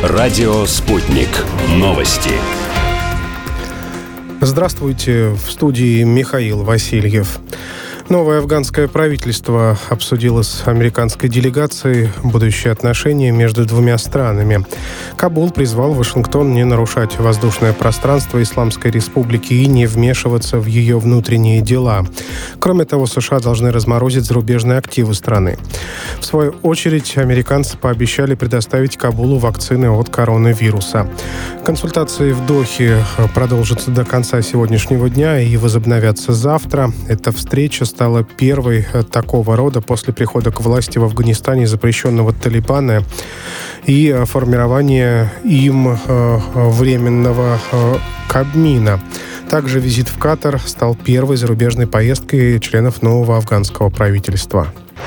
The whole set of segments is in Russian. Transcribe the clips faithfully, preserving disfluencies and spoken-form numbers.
Радио «Спутник». Новости. Здравствуйте, в студии Михаил Васильев. Новое афганское правительство обсудило с американской делегацией будущие отношения между двумя странами. Кабул призвал Вашингтон не нарушать воздушное пространство Исламской Республики и не вмешиваться в ее внутренние дела. Кроме того, США должны разморозить зарубежные активы страны. В свою очередь, американцы пообещали предоставить Кабулу вакцины от коронавируса. Консультации в Дохе продолжатся до конца сегодняшнего дня и возобновятся завтра. Эта встреча стала первой такого рода после прихода к власти в Афганистане запрещенного Талибана и формирования им временного Кабмина. Также визит в Катар стал первой зарубежной поездкой членов нового афганского правительства.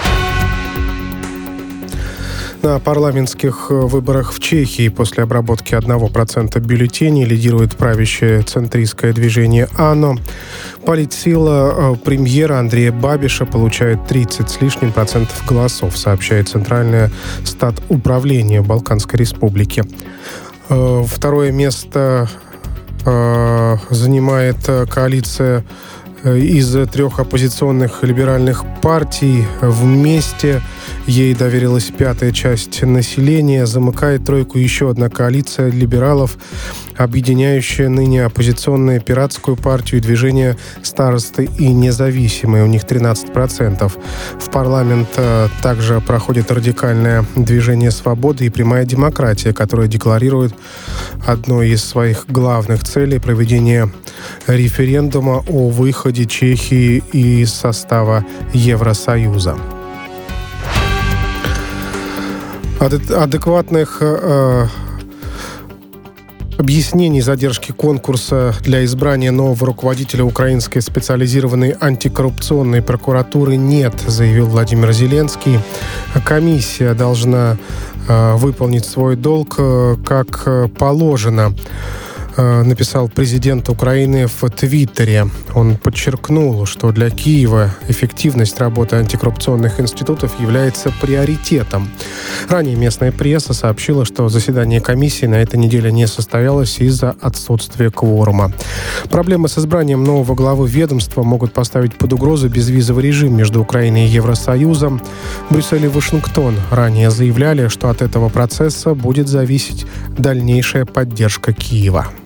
На парламентских выборах в Чехии после обработки одного процента бюллетеней лидирует правящее центристское движение АНО. Политсила премьера Андрея Бабиша получает тридцать с лишним процентов голосов, сообщает Центральное статуправление Балканской республики. Второе место занимает коалиция из трех оппозиционных либеральных партий. Вместе ей доверилась пятая часть населения. Замыкает тройку еще одна коалиция либералов, объединяющая ныне оппозиционную пиратскую партию и движение «Старосты и независимые». У них тринадцать процентов. В парламент также проходит радикальное движение «Свобода» и «Прямая демократия», которое декларирует одной из своих главных целей проведение референдума о выходе Чехии из состава Евросоюза. Адекватных э, объяснений задержки конкурса для избрания нового руководителя украинской специализированной антикоррупционной прокуратуры нет, заявил Владимир Зеленский. Комиссия должна э, выполнить свой долг э, как положено, написал президент Украины в Твиттере. Он подчеркнул, что для Киева эффективность работы антикоррупционных институтов является приоритетом. Ранее местная пресса сообщила, что заседание комиссии на этой неделе не состоялось из-за отсутствия кворума. Проблемы с избранием нового главы ведомства могут поставить под угрозу безвизовый режим между Украиной и Евросоюзом. Брюссель и Вашингтон ранее заявляли, что от этого процесса будет зависеть дальнейшая поддержка Киева.